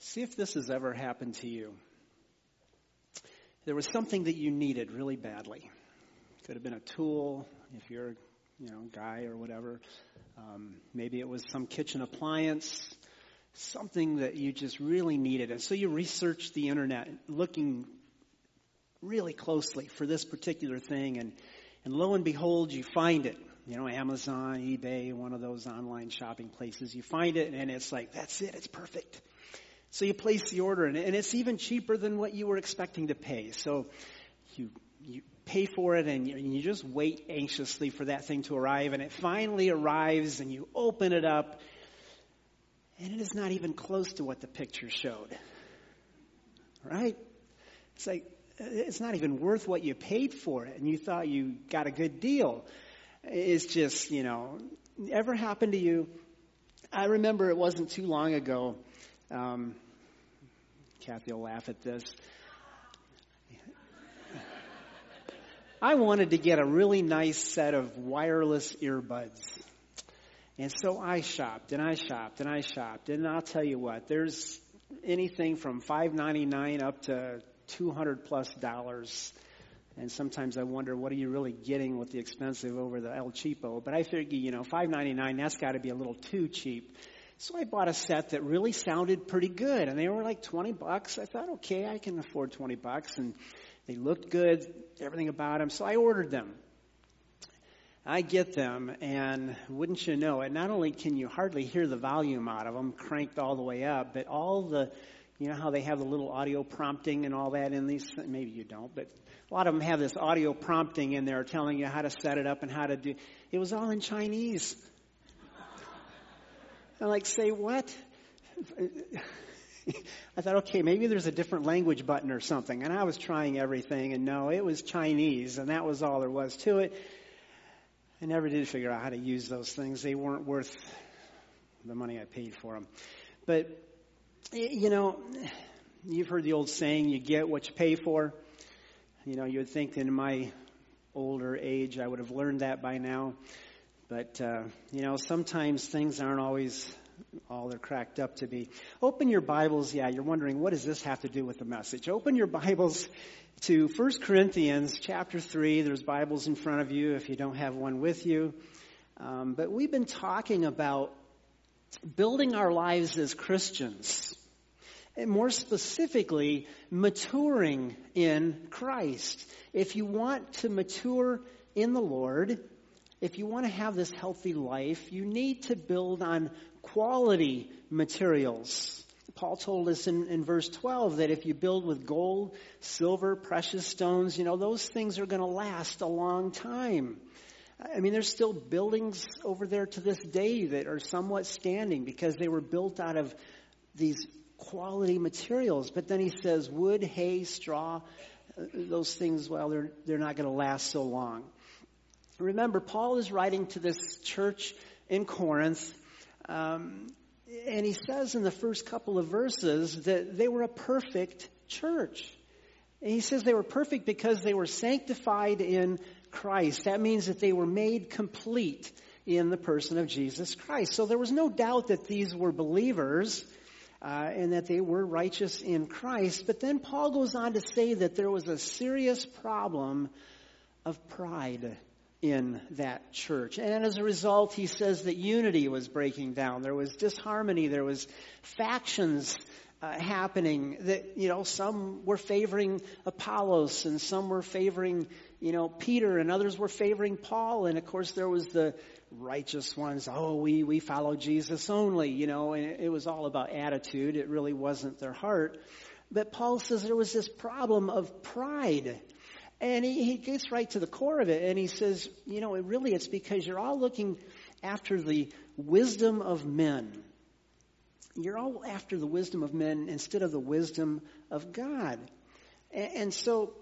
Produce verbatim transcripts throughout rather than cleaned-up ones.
See if this has ever happened to you. There was something that you needed really badly. Could have been a tool, if you're, you know, guy or whatever. Um, maybe it was some kitchen appliance, something that you just really needed. And so you researched the internet, looking really closely for this particular thing, and, and lo and behold, you find it. You know, Amazon, eBay, one of those online shopping places. You find it, and it's like, that's it, it's perfect. So you place the order, and it's even cheaper than what you were expecting to pay. So you you pay for it, and you, and you just wait anxiously for that thing to arrive, and it finally arrives, and you open it up, and it is not even close to what the picture showed. Right? It's like, it's not even worth what you paid for it, and you thought you got a good deal. It's just, you know, ever happened to you? I remember it wasn't too long ago. Um, Kathy will laugh at this. I wanted to get a really nice set of wireless earbuds. And so I shopped and I shopped and I shopped. And I'll tell you what, there's anything from five ninety-nine up to two hundred plus dollars. And sometimes I wonder, what are you really getting with the expensive over the El Cheapo? But I figured, you know, five ninety-nine, that's got to be a little too cheap. So I bought a set that really sounded pretty good, and they were like twenty bucks. I thought, okay, I can afford twenty bucks, and they looked good, everything about them. So I ordered them. I get them, and wouldn't you know it, not only can you hardly hear the volume out of them, cranked all the way up, but all the, you know how they have the little audio prompting and all that in these, maybe you don't, but a lot of them have this audio prompting in there telling you how to set it up and how to do, it was all in Chinese. I'm like, say what? I thought, okay, maybe there's a different language button or something. And I was trying everything, and no, it was Chinese, and that was all there was to it. I never did figure out how to use those things. They weren't worth the money I paid for them. But, you know, you've heard the old saying, you get what you pay for. You know, you would think in my older age I would have learned that by now. But, uh, you know, sometimes things aren't always all they're cracked up to be. Open your Bibles. Yeah, you're wondering, what does this have to do with the message? Open your Bibles to First Corinthians chapter three. There's Bibles in front of you if you don't have one with you. Um, but we've been talking about building our lives as Christians. And more specifically, maturing in Christ. If you want to mature in the Lord, if you want to have this healthy life, you need to build on quality materials. Paul told us in, in verse twelve that if you build with gold, silver, precious stones, you know, those things are going to last a long time. I mean, there's still buildings over there to this day that are somewhat standing because they were built out of these quality materials. But then he says wood, hay, straw, those things, well, they're, they're not going to last so long. Remember, Paul is writing to this church in Corinth, um, and he says in the first couple of verses that they were a perfect church. And he says they were perfect because they were sanctified in Christ. That means that they were made complete in the person of Jesus Christ. So there was no doubt that these were believers uh, and that they were righteous in Christ. But then Paul goes on to say that there was a serious problem of pride in that church. And as a result, he says that unity was breaking down. There was disharmony. There was factions uh, happening that, you know, some were favoring Apollos and some were favoring, you know, Peter, and others were favoring Paul. And of course, there was the righteous ones. Oh, we, we follow Jesus only, you know, and it, it was all about attitude. It really wasn't their heart. But Paul says there was this problem of pride. And he, he gets right to the core of it, and he says, you know, it really it's because you're all looking after the wisdom of men. You're all after the wisdom of men instead of the wisdom of God. And, and so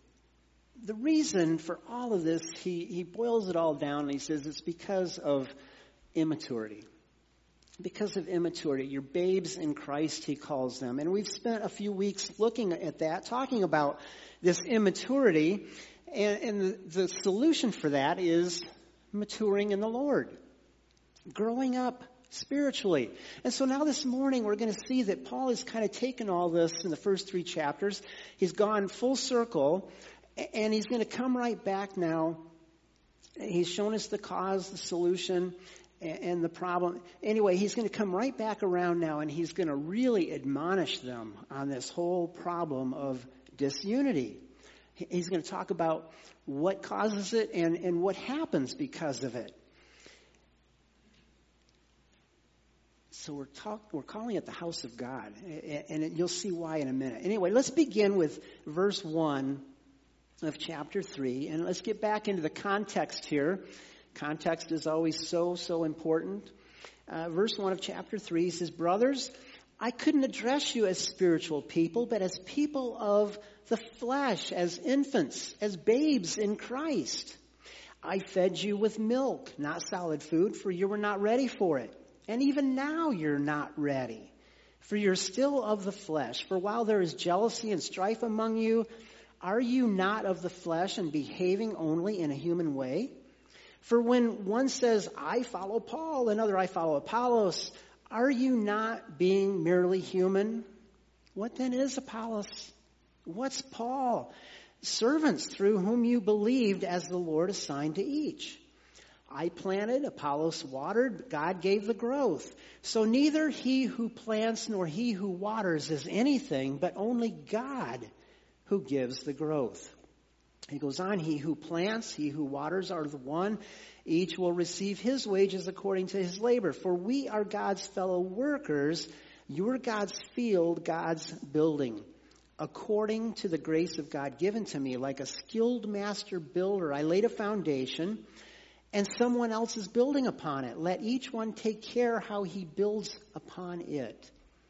the reason for all of this, he, he boils it all down, and he says it's because of immaturity. Because of immaturity. You're babes in Christ, he calls them. And we've spent a few weeks looking at that, talking about this immaturity, and, and the, the solution for that is maturing in the Lord. Growing up spiritually. And so now this morning we're going to see that Paul has kind of taken all this in the first three chapters. He's gone full circle, and he's going to come right back now. He's shown us the cause, the solution, and the problem. Anyway, he's going to come right back around now, and he's going to really admonish them on this whole problem of disunity. He's going to talk about what causes it and, and what happens because of it. So we're talk, we're calling it the house of God, and you'll see why in a minute. Anyway, let's begin with verse one of chapter three, and let's get back into the context here. Context is always so, so important. Uh, verse one of chapter three says, "Brothers, I couldn't address you as spiritual people, but as people of the flesh, as infants, as babes in Christ. I fed you with milk, not solid food, for you were not ready for it. And even now you're not ready, for you're still of the flesh. For while there is jealousy and strife among you, are you not of the flesh and behaving only in a human way? For when one says, I follow Paul, another, I follow Apollos, are you not being merely human? What then is Apollos? What's Paul? Servants through whom you believed as the Lord assigned to each. I planted, Apollos watered, God gave the growth. So neither he who plants nor he who waters is anything, but only God who gives the growth." He goes on, "He who plants, he who waters are the one. Each will receive his wages according to his labor. For we are God's fellow workers. You're God's field, God's building. According to the grace of God given to me, like a skilled master builder, I laid a foundation, and someone else is building upon it. Let each one take care how he builds upon it.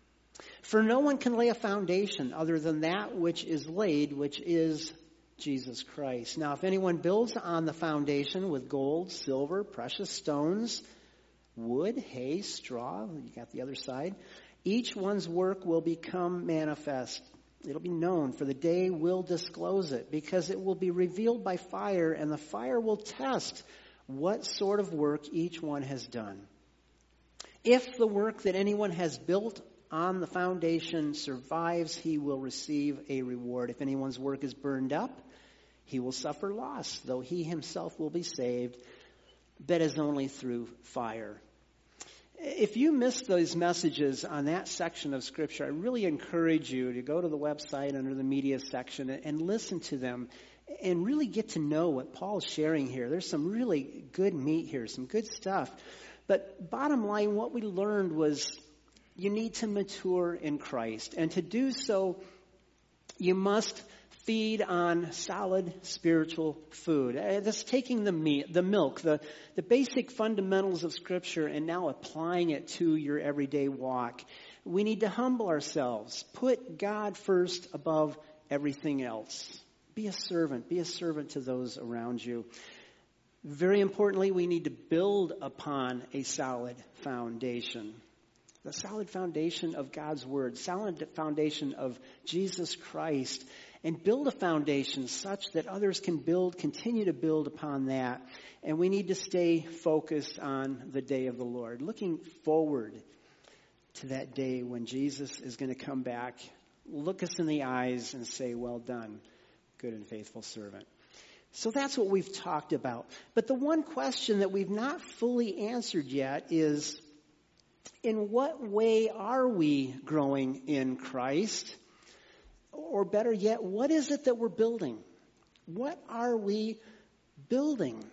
For no one can lay a foundation other than that which is laid, which is Jesus Christ. Now, if anyone builds on the foundation with gold, silver, precious stones, wood, hay, straw, you got the other side, each one's work will become manifest. It'll be known, for the day will disclose it, because it will be revealed by fire, and the fire will test what sort of work each one has done. If the work that anyone has built on the foundation survives, he will receive a reward. If anyone's work is burned up, he will suffer loss, though he himself will be saved, but as only through fire." If you missed those messages on that section of Scripture, I really encourage you to go to the website under the media section and listen to them and really get to know what Paul's sharing here. There's some really good meat here, some good stuff. But bottom line, what we learned was you need to mature in Christ. And to do so, you must feed on solid spiritual food. That's taking the meat, the milk, the, the basic fundamentals of Scripture and now applying it to your everyday walk. We need to humble ourselves. Put God first above everything else. Be a servant. Be a servant to those around you. Very importantly, we need to build upon a solid foundation. The solid foundation of God's Word, solid foundation of Jesus Christ, and build a foundation such that others can build, continue to build upon that. And we need to stay focused on the day of the Lord, looking forward to that day when Jesus is going to come back, look us in the eyes and say, "Well done, good and faithful servant." So that's what we've talked about. But the one question that we've not fully answered yet is, in what way are we growing in Christ? Or better yet, what is it that we're building? What are we building?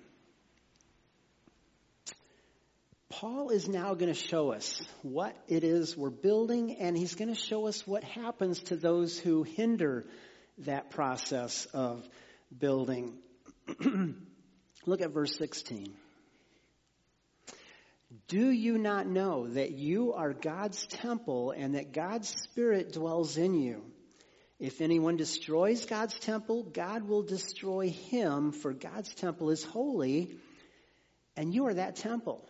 Paul is now going to show us what it is we're building, and he's going to show us what happens to those who hinder that process of building. Look at verse sixteen. "Do you not know that you are God's temple and that God's Spirit dwells in you? If anyone destroys God's temple, God will destroy him, for God's temple is holy, and you are that temple."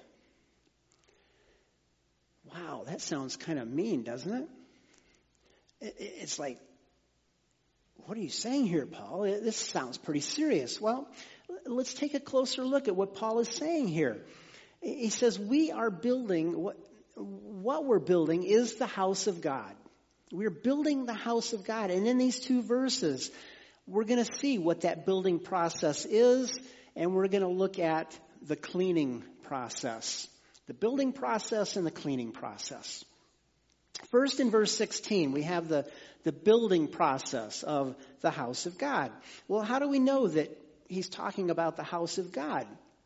Wow, that sounds kind of mean, doesn't it? It's like, what are you saying here, Paul? This sounds pretty serious. Well, let's take a closer look at what Paul is saying here. He says we are building what what we're building is the house of God. We're building the house of God. And in these two verses, we're going to see what that building process is, and we're going to look at the cleaning process. The building process and the cleaning process. First, in verse sixteen, we have the, the building process of the house of God. Well, how do we know that he's talking about the house of God?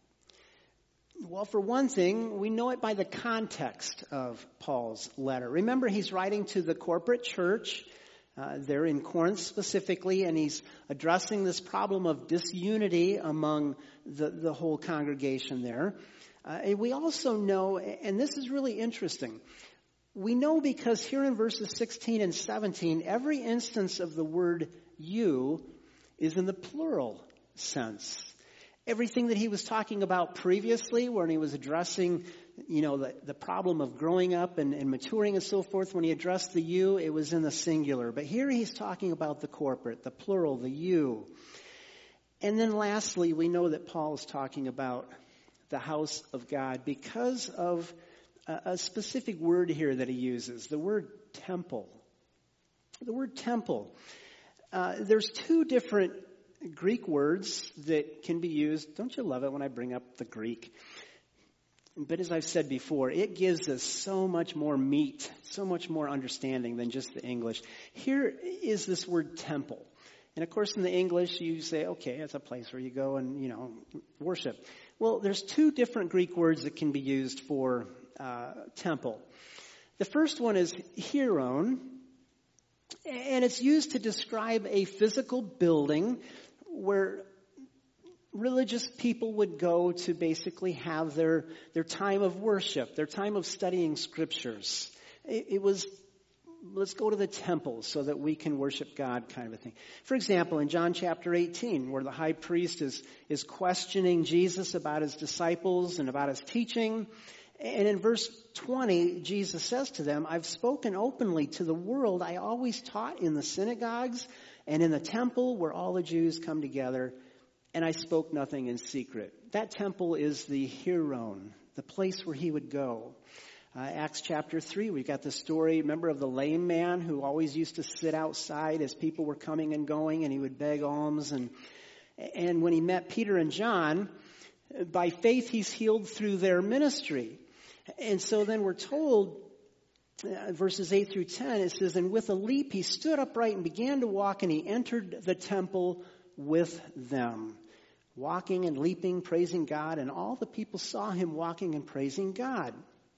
Well, for one thing, we know it by the context of Paul's letter. Remember, he's writing to the corporate church. Uh, they're in Corinth specifically, and he's addressing this problem of disunity among the, the whole congregation there. Uh, and we also know, and this is really interesting, we know because here in verses sixteen and seventeen, every instance of the word you is in the plural sense. Everything that he was talking about previously when he was addressing, you know, the, the problem of growing up and, and maturing and so forth, when he addressed the you, it was in the singular. But here he's talking about the corporate, the plural, the you. And then lastly, we know that Paul is talking about the house of God because of a, a specific word here that he uses, the word temple. The word temple. Uh, there's two different Greek words that can be used. Don't you love it when I bring up the Greek? But as I've said before, it gives us so much more meat, so much more understanding than just the English. Here is this word temple. And of course in the English you say, okay, it's a place where you go and, you know, worship. Well, there's two different Greek words that can be used for uh, temple. The first one is hieron, and it's used to describe a physical building where religious people would go to basically have their, their time of worship, their time of studying scriptures. It, it was, let's go to the temple so that we can worship God kind of a thing. For example, in John chapter eighteen, where the high priest is, is questioning Jesus about his disciples and about his teaching, and in verse twenty, Jesus says to them, I've spoken openly to the world. I always taught in the synagogues and in the temple where all the Jews come together, and I spoke nothing in secret. That temple is the hieron, the place where he would go. Uh, Acts chapter three, we've got the story, remember, of the lame man who always used to sit outside as people were coming and going, and he would beg alms. And, and when he met Peter and John, by faith he's healed through their ministry. And so then we're told, uh, verses eight through ten, it says, and with a leap he stood upright and began to walk, and he entered the temple with them, walking and leaping, praising God, and all the people saw him walking and praising God.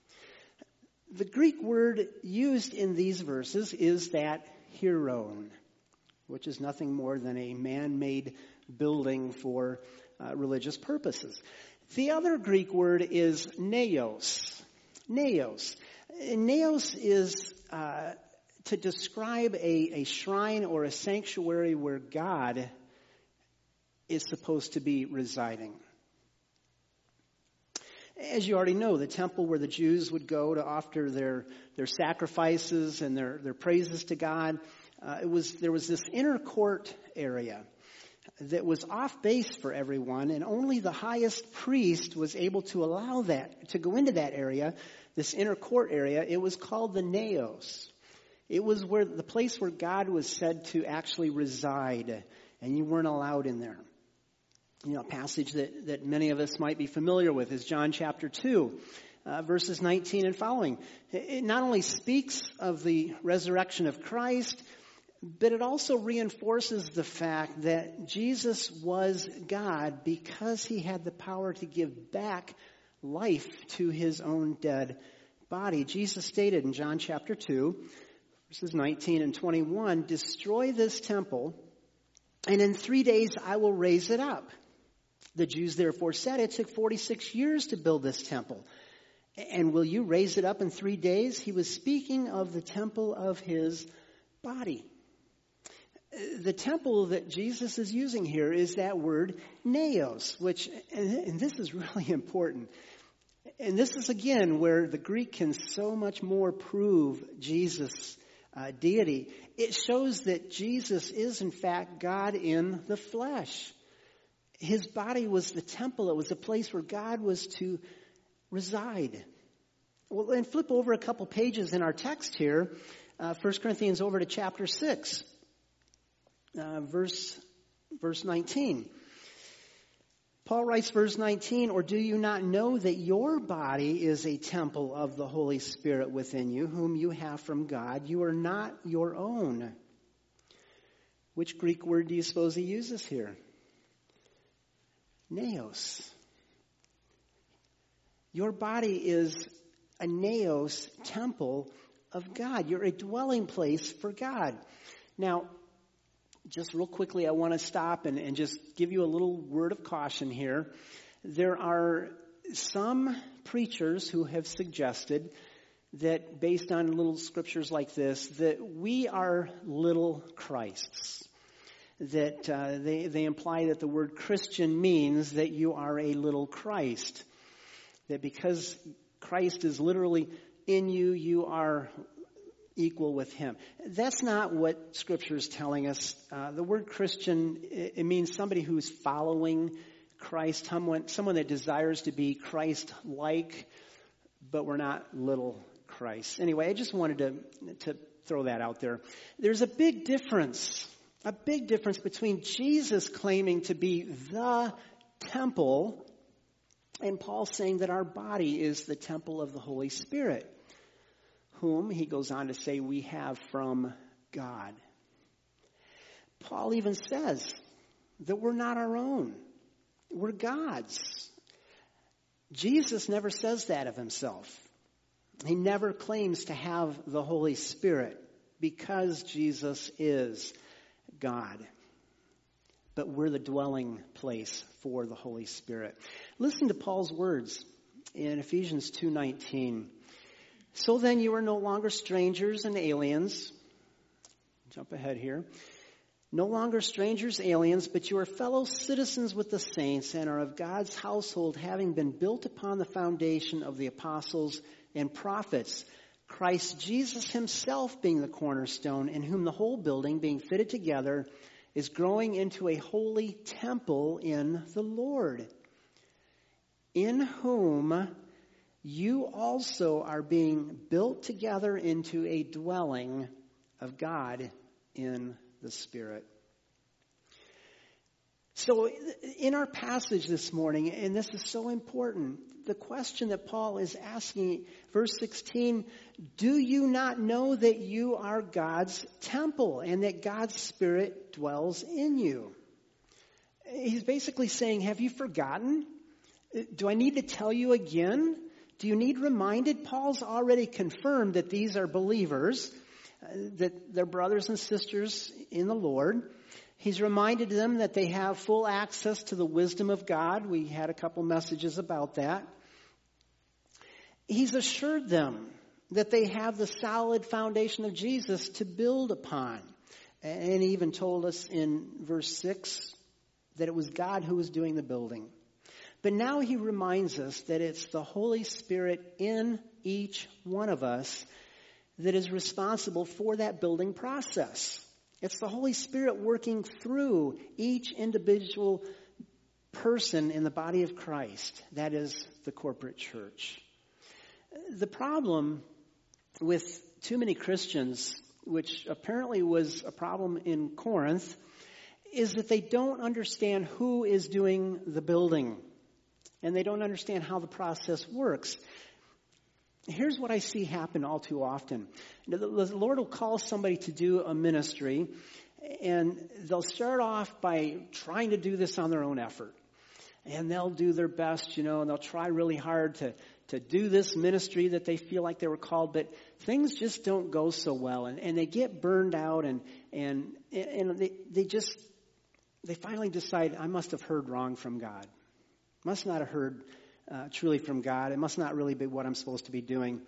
The Greek word used in these verses is that hieron, which is nothing more than a man-made building for uh, religious purposes. The other Greek word is naos. Naos. Naos is uh, to describe a, a shrine or a sanctuary where God is supposed to be residing. As you already know, the temple where the Jews would go to offer their, their sacrifices and their, their praises to God, uh, it was there was this inner court area that was off base for everyone, and only the highest priest was able to allow that, to go into that area, this inner court area. It was called the naos. It was where the place where God was said to actually reside, and you weren't allowed in there. You know, a passage that, that many of us might be familiar with is John chapter two, uh, verses nineteen and following. It not only speaks of the resurrection of Christ, but it also reinforces the fact that Jesus was God because he had the power to give back life to his own dead body. Jesus stated in John chapter two, verses nineteen and twenty-one, destroy this temple, and in three days I will raise it up. The Jews therefore said, it took forty-six years to build this temple, and will you raise it up in three days? He was speaking of the temple of his body. The temple that Jesus is using here is that word naos, which, and this is really important. And this is again where the Greek can so much more prove Jesus' uh, deity. It shows that Jesus is in fact God in the flesh. His body was the temple. It was the place where God was to reside. Well, then flip over a couple pages in our text here, uh, First Corinthians over to chapter six, uh, verse, verse nineteen. Paul writes, verse nineteen, or do you not know that your body is a temple of the Holy Spirit within you, whom you have from God? You are not your own. Which Greek word do you suppose he uses here? Naos. Your body is a naos, temple of God. You're a dwelling place for God. Now, just real quickly, I want to stop and, and just give you a little word of caution here. There are some preachers who have suggested that based on little scriptures like this, that we are little Christs. That uh, they, they imply that the word Christian means that you are a little Christ. That because Christ is literally in you, you are equal with him. That's not what Scripture is telling us. Uh, the word Christian, it, it means somebody who's following Christ, someone, someone that desires to be Christ-like, but we're not little Christ. Anyway, I just wanted to, to throw that out there. There's a big difference, a big difference between Jesus claiming to be the temple and Paul saying that our body is the temple of the Holy Spirit, whom, he goes on to say, we have from God. Paul even says that we're not our own. We're God's. Jesus never says that of himself. He never claims to have the Holy Spirit because Jesus is God. But we're the dwelling place for the Holy Spirit. Listen to Paul's words in Ephesians two nineteen. So then you are no longer strangers and aliens. Jump ahead here. No longer strangers, aliens, but you are fellow citizens with the saints and are of God's household, having been built upon the foundation of the apostles and prophets, Christ Jesus himself being the cornerstone, in whom the whole building, being fitted together, is growing into a holy temple in the Lord, in whom you also are being built together into a dwelling of God in the Spirit. So in our passage this morning, and this is so important, the question that Paul is asking, verse sixteen, do you not know that you are God's temple and that God's Spirit dwells in you? He's basically saying, have you forgotten? Do I need to tell you again? Do you need reminded? Paul's already confirmed that these are believers, uh, that they're brothers and sisters in the Lord. He's reminded them that they have full access to the wisdom of God. We had a couple messages about that. He's assured them that they have the solid foundation of Jesus to build upon. And he even told us in verse six that it was God who was doing the building. But now he reminds us that it's the Holy Spirit in each one of us that is responsible for that building process. It's the Holy Spirit working through each individual person in the body of Christ. That is the corporate church. The problem with too many Christians, which apparently was a problem in Corinth, is that they don't understand who is doing the building. And they don't understand how the process works. Here's what I see happen all too often. The Lord will call somebody to do a ministry, and they'll start off by trying to do this on their own effort. And they'll do their best, you know, and they'll try really hard to, to do this ministry that they feel like they were called, but things just don't go so well. And, and they get burned out, and, and, and they, they just, they finally decide, I must have heard wrong from God. Must not have heard uh, truly from God. It must not really be what I'm supposed to be doing.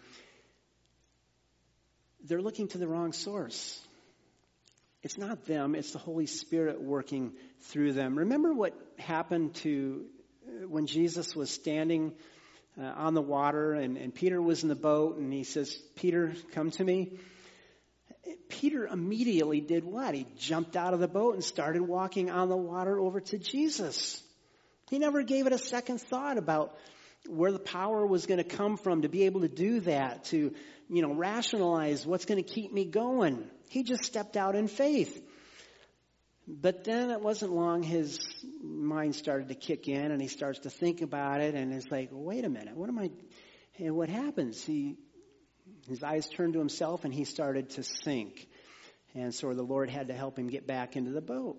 They're looking to the wrong source. It's not them. It's the Holy Spirit working through them. Remember what happened to uh, when Jesus was standing uh, on the water and, and Peter was in the boat and he says, Peter, come to me. Peter immediately did what? He jumped out of the boat and started walking on the water over to Jesus. He never gave it a second thought about where the power was going to come from to be able to do that, to, you know, rationalize what's going to keep me going. He just stepped out in faith. But then it wasn't long, his mind started to kick in, and he starts to think about it, and it's like, wait a minute, what am I, and what happens? He, his eyes turned to himself, and he started to sink. And so the Lord had to help him get back into the boat.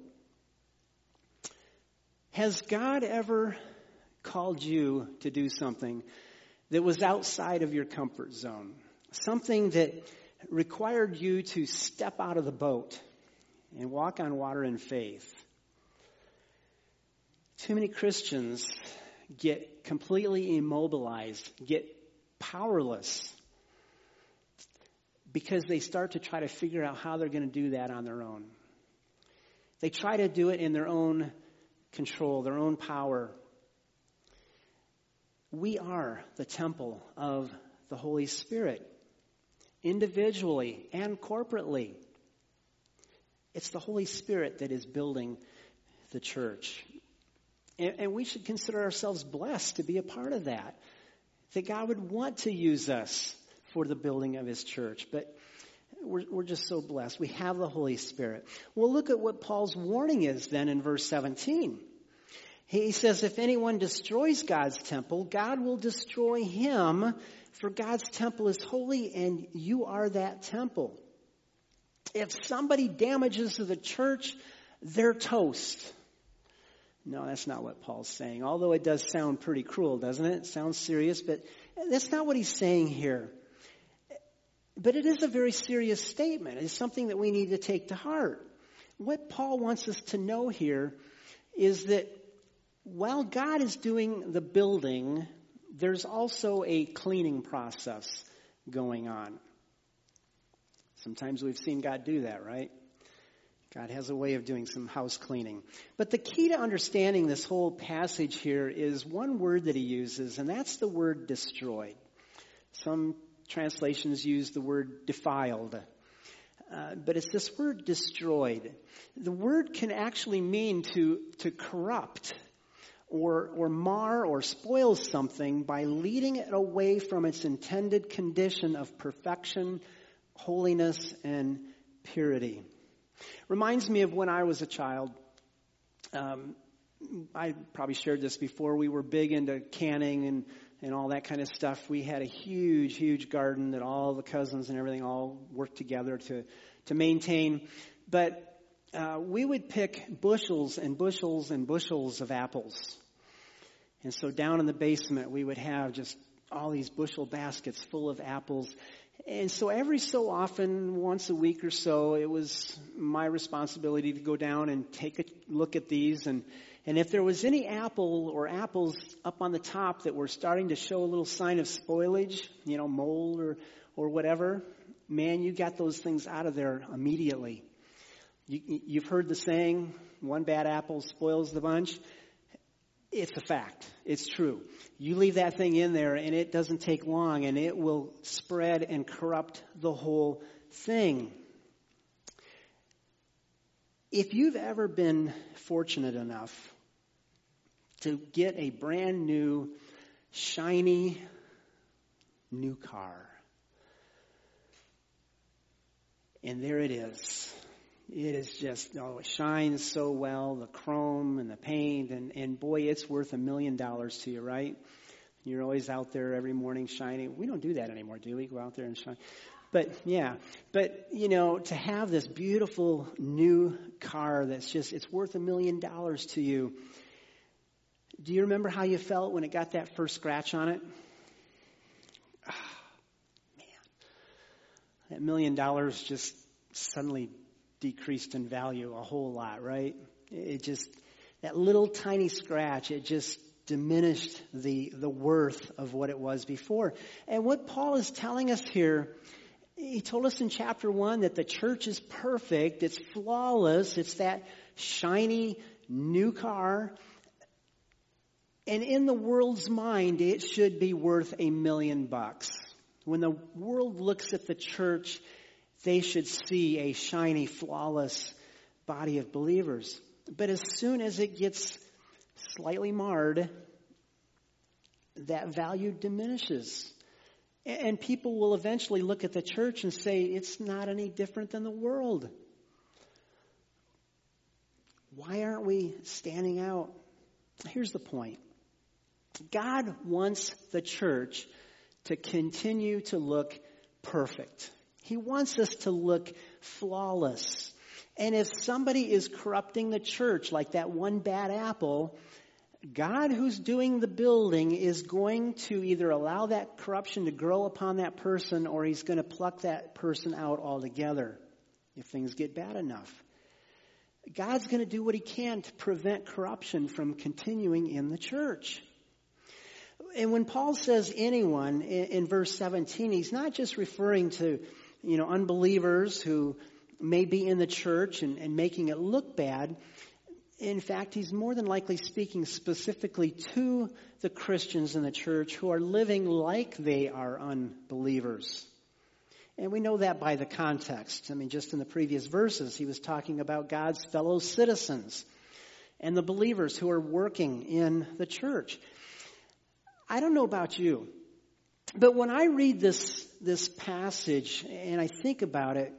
Has God ever called you to do something that was outside of your comfort zone? Something that required you to step out of the boat and walk on water in faith? Too many Christians get completely immobilized, get powerless, because they start to try to figure out how they're going to do that on their own. They try to do it in their own control, their own power. We are the temple of the Holy Spirit, individually and corporately. It's the Holy Spirit that is building the church. And, and we should consider ourselves blessed to be a part of that. That God would want to use us for the building of His church. But we're, we're just so blessed. We have the Holy Spirit. Well, look at what Paul's warning is then in verse seventeen. He says, if anyone destroys God's temple, God will destroy him, for God's temple is holy and you are that temple. If somebody damages the church, they're toast. No, that's not what Paul's saying, although it does sound pretty cruel, doesn't it? It sounds serious, but that's not what he's saying here. But it is a very serious statement. It's something that we need to take to heart. What Paul wants us to know here is that while God is doing the building, there's also a cleaning process going on. Sometimes we've seen God do that, right? God has a way of doing some house cleaning. But the key to understanding this whole passage here is one word that he uses, and that's the word destroyed. Some translations use the word defiled. Uh, but it's this word destroyed. The word can actually mean to, to corrupt or, or mar or spoil something by leading it away from its intended condition of perfection, holiness, and purity. Reminds me of when I was a child. Um, I probably shared this before. We were big into canning and, and all that kind of stuff. We had a huge, huge garden that all the cousins and everything all worked together to, to maintain. But uh, we would pick bushels and bushels and bushels of apples. And so down in the basement, we would have just all these bushel baskets full of apples. And so every so often, once a week or so, it was my responsibility to go down and take a look at these. And, and if there was any apple or apples up on the top that were starting to show a little sign of spoilage, you know, mold or, or whatever, man, you got those things out of there immediately. You, you've heard the saying, one bad apple spoils the bunch. It's a fact. It's true. You leave that thing in there and it doesn't take long and it will spread and corrupt the whole thing. If you've ever been fortunate enough to get a brand new, shiny, new car, and there it is. It is just, oh, it shines so well, the chrome and the paint, and, and boy, it's worth a million dollars to you, right? You're always out there every morning shining. We don't do that anymore, do we? Go out there and shine. But, yeah, but, you know, to have this beautiful new car that's just, it's worth a million dollars to you. Do you remember how you felt when it got that first scratch on it? Oh, man. That million dollars just suddenly decreased in value a whole lot, right? It just, that little tiny scratch, it just diminished the, the worth of what it was before. And what Paul is telling us here, he told us in chapter one that the church is perfect, it's flawless, it's that shiny new car. And in the world's mind, it should be worth a million bucks. When the world looks at the church, they should see a shiny, flawless body of believers. But as soon as it gets slightly marred, that value diminishes. And people will eventually look at the church and say, it's not any different than the world. Why aren't we standing out? Here's the point. God wants the church to continue to look perfect. He wants us to look flawless. And if somebody is corrupting the church like that one bad apple, God who's doing the building is going to either allow that corruption to grow upon that person, or he's going to pluck that person out altogether if things get bad enough. God's going to do what he can to prevent corruption from continuing in the church. And when Paul says anyone in, in verse seventeen, he's not just referring to, you know, unbelievers who may be in the church and, and making it look bad. In fact, he's more than likely speaking specifically to the Christians in the church who are living like they are unbelievers. And we know that by the context. I mean, just in the previous verses, he was talking about God's fellow citizens and the believers who are working in the church. I don't know about you, but when I read this, this passage and I think about it,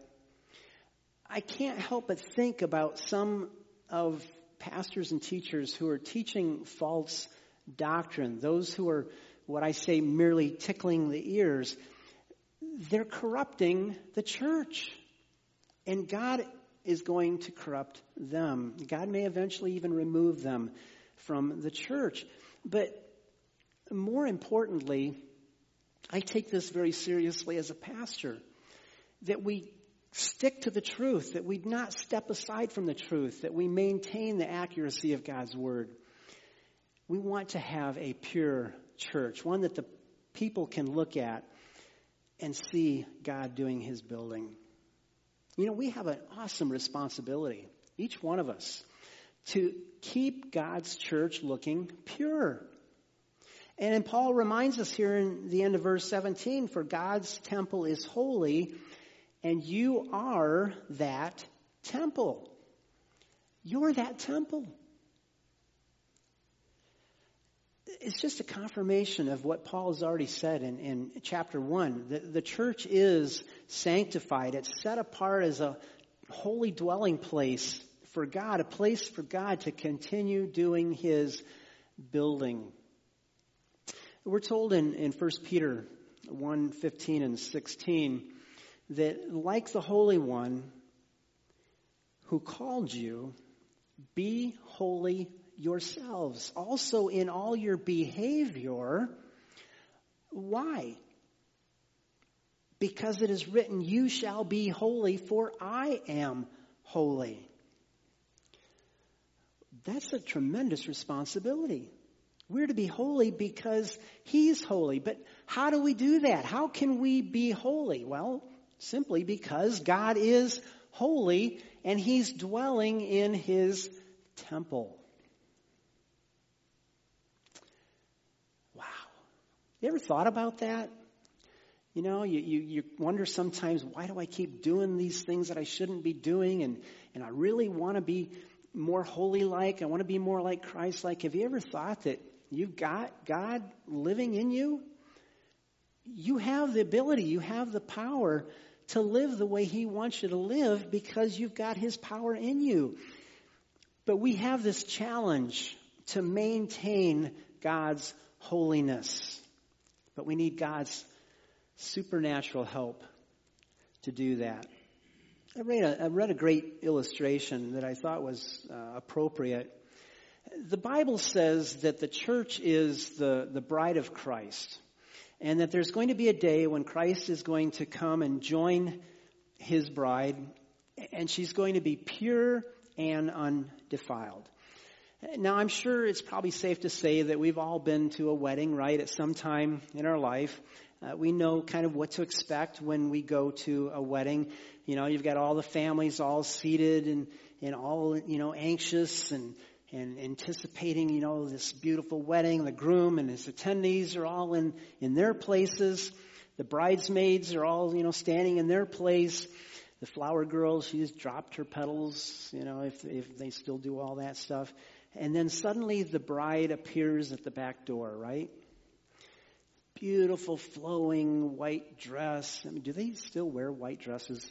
I can't help but think about some of pastors and teachers who are teaching false doctrine, those who are, what I say, merely tickling the ears. They're corrupting the church. And God is going to corrupt them. God may eventually even remove them from the church. But more importantly, I take this very seriously as a pastor, that we stick to the truth, that we not step aside from the truth, that we maintain the accuracy of God's word. We want to have a pure church, one that the people can look at and see God doing his building. You know, we have an awesome responsibility, each one of us, to keep God's church looking pure. And then Paul reminds us here in the end of verse seventeen, for God's temple is holy, and you are that temple. You're that temple. It's just a confirmation of what Paul has already said in, in chapter one. The, the church is sanctified. It's set apart as a holy dwelling place for God, a place for God to continue doing his building. We're told in, in First Peter one, fifteen and sixteen, that like the Holy One who called you, be holy yourselves. Also in all your behavior. Why? Because it is written, you shall be holy, for I am holy. That's a tremendous responsibility. We're to be holy because he's holy. But how do we do that? How can we be holy? Well, simply because God is holy and he's dwelling in his temple. Wow. You ever thought about that? You know, you, you, you wonder sometimes, why do I keep doing these things that I shouldn't be doing? And, and I really want to be more holy-like. I want to be more like Christ-like. Have you ever thought that you've got God living in you? You have the ability, you have the power to live the way he wants you to live because you've got his power in you. But we have this challenge to maintain God's holiness. But we need God's supernatural help to do that. I read a, I read a great illustration that I thought was uh, appropriate. The Bible says that the church is the, the bride of Christ, and that there's going to be a day when Christ is going to come and join his bride, and she's going to be pure and undefiled. Now, I'm sure it's probably safe to say that we've all been to a wedding, right, at some time in our life. Uh, we know kind of what to expect when we go to a wedding. You know, you've got all the families all seated and, and all, you know, anxious and, and anticipating, you know, this beautiful wedding. The groom and his attendees are all in, in their places. The bridesmaids are all, you know, standing in their place. The flower girl, she just dropped her petals, you know, if if they still do all that stuff. And then suddenly the bride appears at the back door, right? beautiful flowing white dress. I mean, do they still wear white dresses?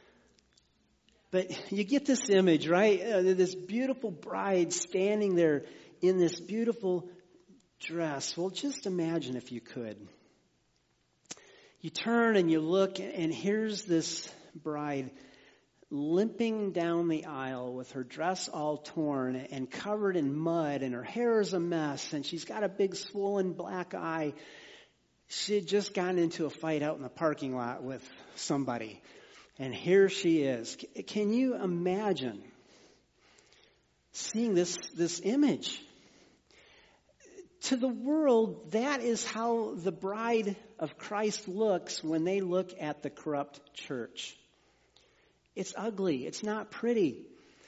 But you get this image, right? Uh, this beautiful bride standing there in this beautiful dress. Well, just imagine if you could. You turn and you look, and here's this bride limping down the aisle with her dress all torn and covered in mud, and her hair is a mess, and she's got a big swollen black eye. She had just gotten into a fight out in the parking lot with somebody, and here she is. Can you imagine seeing this, this image? To the world, that is how the bride of Christ looks when they look at the corrupt church. It's ugly. It's not pretty.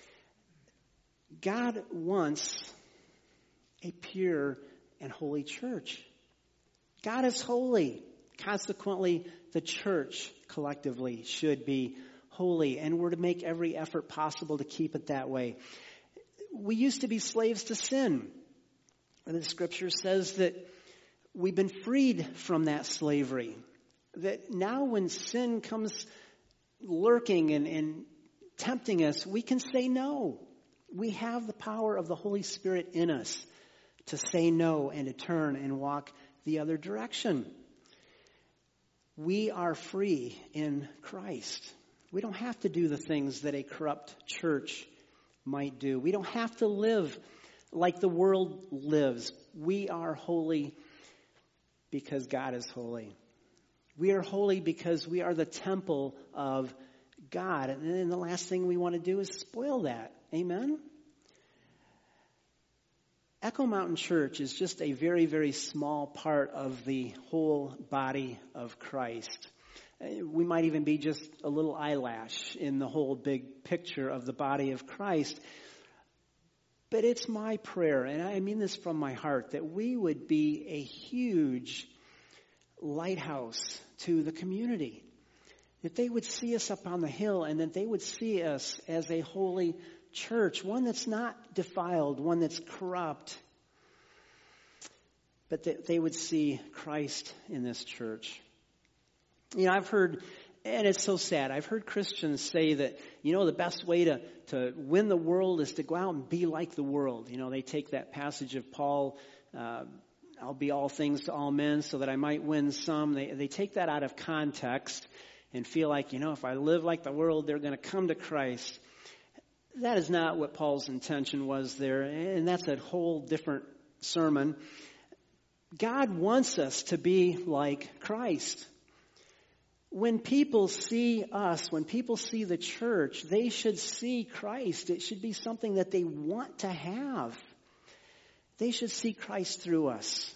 God wants a pure and holy church. God is holy. Consequently, the church collectively should be holy, and we're to make every effort possible to keep it that way. We used to be slaves to sin. And the scripture says that we've been freed from that slavery. That now when sin comes lurking and, and tempting us, we can say no. We have the power of the Holy Spirit in us to say no and to turn and walk the other direction. We are free in Christ. We don't have to do the things that a corrupt church might do. We don't have to live like the world lives. We are holy because God is holy. We are holy because we are the temple of God. And then the last thing we want to do is spoil that. Amen? Echo Mountain Church is just a very, very small part of the whole body of Christ. We might even be just a little eyelash in the whole big picture of the body of Christ. But it's my prayer, and I mean this from my heart, that we would be a huge lighthouse to the community. That they would see us up on the hill, and that they would see us as a holy church, one that's not defiled, one that's corrupt. But that they would see Christ in this church. You know, I've heard, and it's so sad, I've heard Christians say that, you know, the best way to, to win the world is to go out and be like the world. You know, they take that passage of Paul, uh, I'll be all things to all men so that I might win some. They, they take that out of context and feel like, you know, if I live like the world, they're going to come to Christ. That is not what Paul's intention was there, and that's a whole different sermon. God wants us to be like Christ. When people see us, when people see the church, they should see Christ. It should be something that they want to have. They should see Christ through us.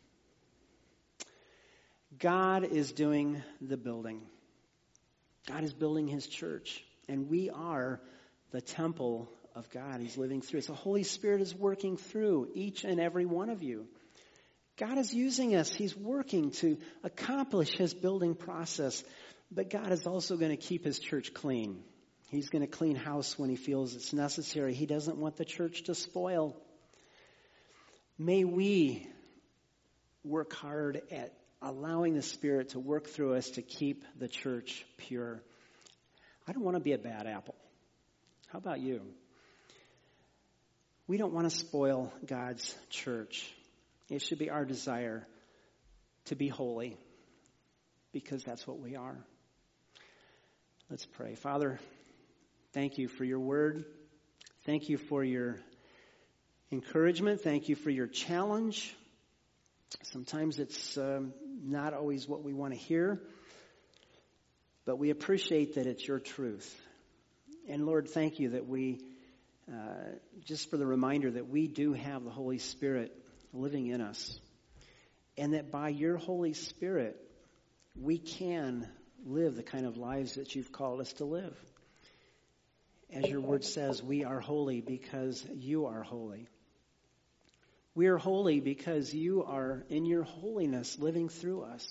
God is doing the building. God is building His church, and we are the temple of God. He's living through us. The Holy Spirit is working through each and every one of you. God is using us. He's working to accomplish His building process. But God is also going to keep His church clean. He's going to clean house when He feels it's necessary. He doesn't want the church to spoil. May we work hard at allowing the Spirit to work through us to keep the church pure. I don't want to be a bad apple. How about you? We don't want to spoil God's church. It should be our desire to be holy, because that's what we are. Let's pray. Father, thank you for your word. Thank you for your encouragement. Thank you for your challenge. Sometimes it's um, not always what we want to hear, but we appreciate that it's your truth. And Lord, thank you that we, uh, just for the reminder that we do have the Holy Spirit living in us, and that by your Holy Spirit, we can live the kind of lives that you've called us to live. As your word says, we are holy because you are holy. We are holy because you are in your holiness living through us.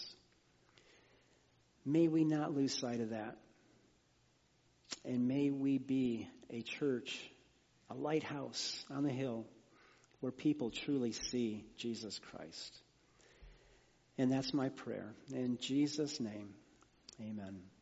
May we not lose sight of that. And may we be a church, a lighthouse on the hill where people truly see Jesus Christ. And that's my prayer. In Jesus' name, amen.